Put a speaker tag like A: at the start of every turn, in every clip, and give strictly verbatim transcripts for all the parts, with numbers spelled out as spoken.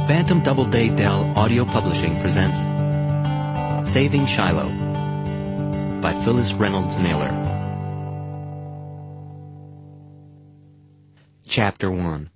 A: Bantam Doubleday Dell Audio Publishing presents Saving Shiloh by Phyllis Reynolds Naylor. Chapter one.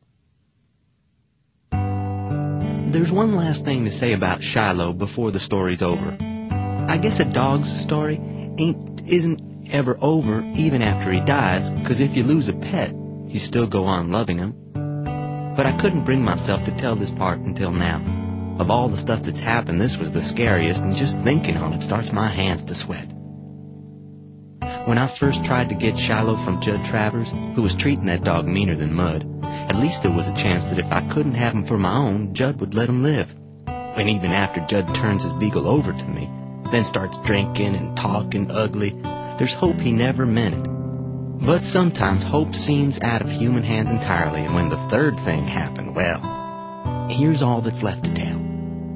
A: There's one last thing to say about Shiloh before the story's over. I guess a dog's story ain't isn't ever over even after he dies, 'cause if you lose a pet, you still go on loving him. But I couldn't bring myself to tell this part until now. Of all the stuff that's happened, this was the scariest, and just thinking on it starts my hands to sweat. When I first tried to get Shiloh from Judd Travers, who was treating that dog meaner than mud, at least there was a chance that if I couldn't have him for my own, Judd would let him live. And even after Judd turns his beagle over to me, then starts drinking and talking ugly, there's hope he never meant it. But sometimes hope seems out of human hands entirely, and when the third thing happened, well, here's all that's left to tell.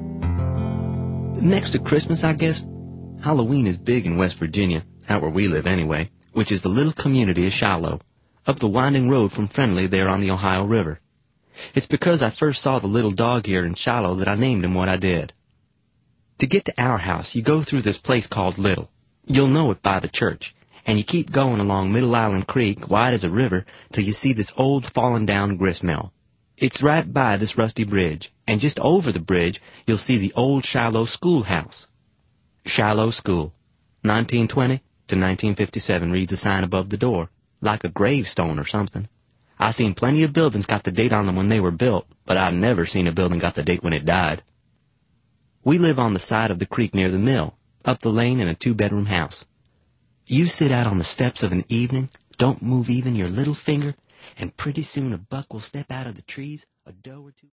A: Next to Christmas, I guess, Halloween is big in West Virginia, out where we live anyway, which is the little community of Shiloh, up the winding road from Friendly there on the Ohio River. It's because I first saw the little dog here in Shiloh that I named him what I did. To get to our house, you go through this place called Little. You'll know it by the church. And you keep going along Middle Island Creek, wide as a river, till you see this old fallen-down grist mill. It's right by this rusty bridge, and just over the bridge you'll see the old Shiloh schoolhouse. Shiloh School, nineteen twenty to nineteen fifty-seven reads a sign above the door, like a gravestone or something. I seen plenty of buildings got the date on them when they were built, but I've never seen a building got the date when it died. We live on the side of the creek near the mill, up the lane in a two-bedroom house. You sit out on the steps of an evening, don't move even your little finger, and pretty soon a buck will step out of the trees, a doe or two.